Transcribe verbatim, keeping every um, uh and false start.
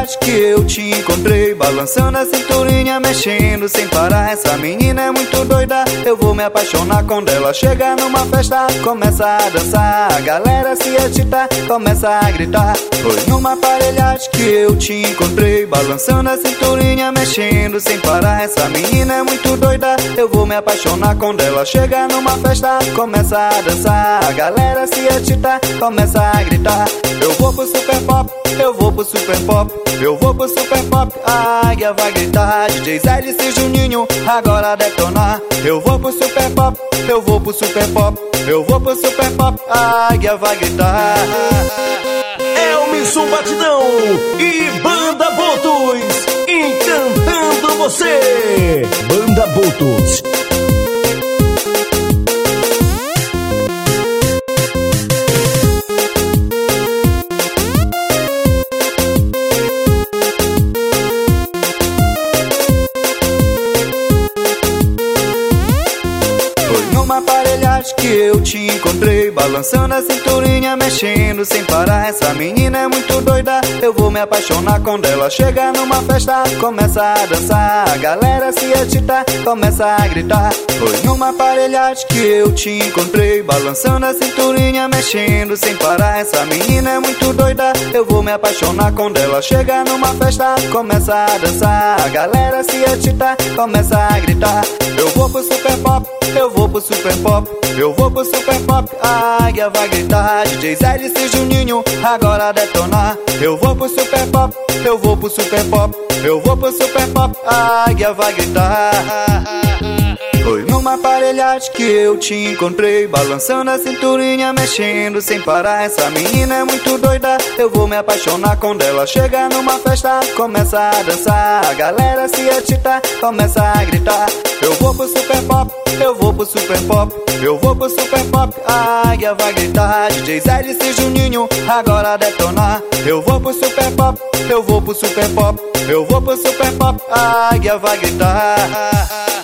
aparelhagem que eu te encontrei, balançando a cinturinha, mexendo sem parar. Essa menina é muito doida, eu vou me apaixonar quando ela chega numa festa. Começa a dançar, a galera se agita, começa a gritar. Foi numa aparelhagem que eu te encontrei, balançando a cinturinha, mexendo sem parar. Essa menina é muito doida, eu vou me apaixonar quando ela chega numa festa. Começa a dançar, a galera se agita, começa a gritar. Eu vou pro super pop, eu vou pro super pop, eu vou pro super pop. A águia vai gritar, D J Zé e Juninho agora detonar. Eu vou pro super pop, eu vou pro super pop, eu vou pro super pop. A águia vai gritar. É o Missum Batidão e Banda Botos encantando você. Banda Botos. Uma aparelhagem que eu te encontrei, balançando a cinturinha, mexendo sem parar. Essa menina é muito doida, eu vou me apaixonar quando ela chega numa festa. Começa a dançar, a galera se agita, começa a gritar. Foi numa aparelhagem que eu te encontrei, balançando a cinturinha, mexendo sem parar. Essa menina é muito doida, eu vou me apaixonar quando ela chega numa festa. Começa a dançar, a galera se agita, começa a gritar. Eu vou pro super pop, eu vou pro super pop, eu vou pro super pop. A águia vai gritar, D J Zé e Juninho agora detonar. Eu vou pro super pop, eu vou pro super pop, eu vou pro super pop. A águia vai gritar. Foi numa aparelhagem que eu te encontrei, balançando a cinturinha, mexendo sem parar. Essa menina é muito doida, eu vou me apaixonar quando ela chega numa festa. Começa a dançar, a galera se agita, começa a gritar. Eu vou pro super pop, eu vou pro super pop, eu vou pro super pop. A águia vai gritar, D J Zé e Juninho agora detonar. Eu vou pro super pop, eu vou pro super pop, eu vou pro super pop. A águia vai gritar.